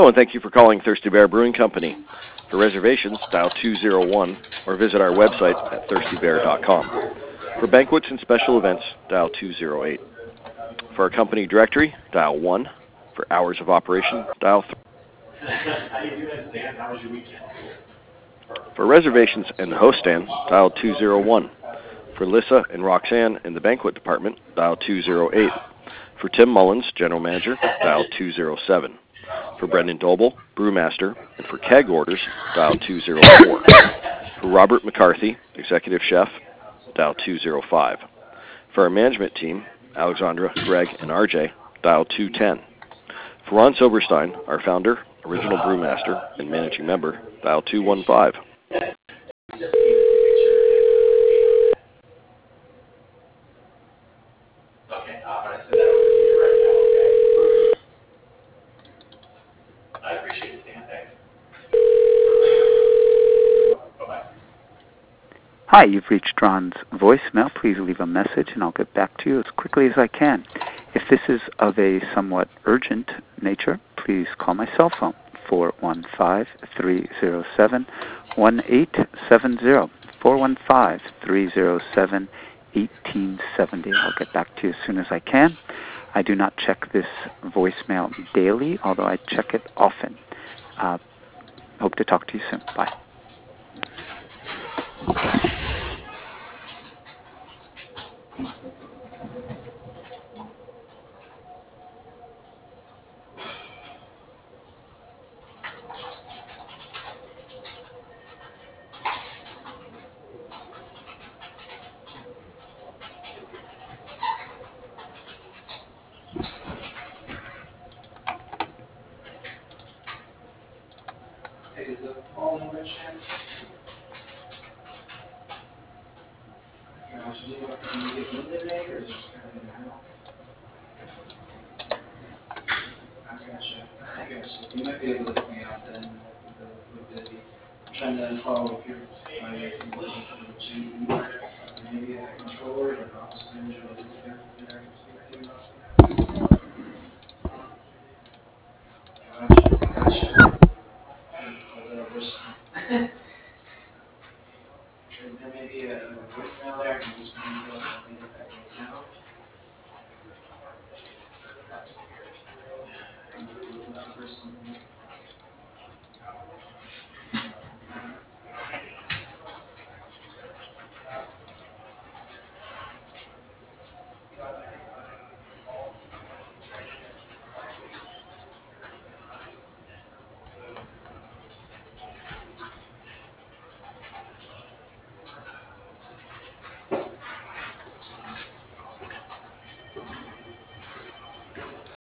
Hello, and thank you for calling Thirsty Bear Brewing Company. For reservations, dial 201 or visit our website at thirstybear.com. For banquets and special events, dial 208. For our company directory, dial 1. For hours of operation, dial 3. How you doing, Stan? How was your weekend? For reservations and the host stand, dial 201. For Lissa and Roxanne in the banquet department, dial 208. For Tim Mullins, general manager, dial 207. For Brendan Doble, brewmaster, and for keg orders, dial 204. For Robert McCarthy, executive chef, dial 205. For our management team, Alexandra, Greg, and RJ, dial 210. For Ron Silberstein, our founder, original brewmaster, and managing member, dial 215. Okay, I'm going to send that over to you right now, okay? I appreciate it, Stan. Thanks. Bye-bye. Hi, you've reached Ron's voicemail. Please leave a message and I'll get back to you as quickly as I can. If this is of a somewhat urgent nature, please call my cell phone, 415-307-1870, 415-307-1870. I'll get back to you as soon as I can. I do not check this voicemail daily, although I check it often. Hope to talk to you soon. Bye. Hey, is the phone number changed? You know, should you look at the eliminate or just kind of in the middle? I gotcha. You might be able to help me out then. We're busy. I'm trying to follow up here. My GE, maybe a controller or an office manager that is there that I can speak to you about. Gotcha.